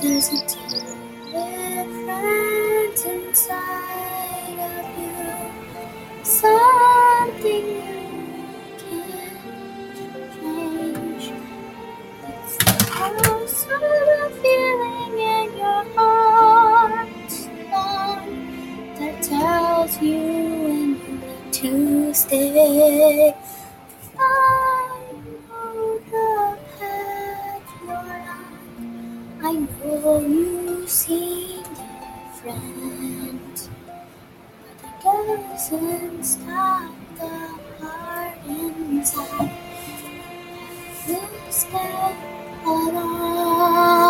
there's a difference inside of you, something you can't change. It's sort of feeling in your heart that tells you when you need to stay. I know the path you're on. I know you seem different, but it doesn't stop the heart inside. You step along.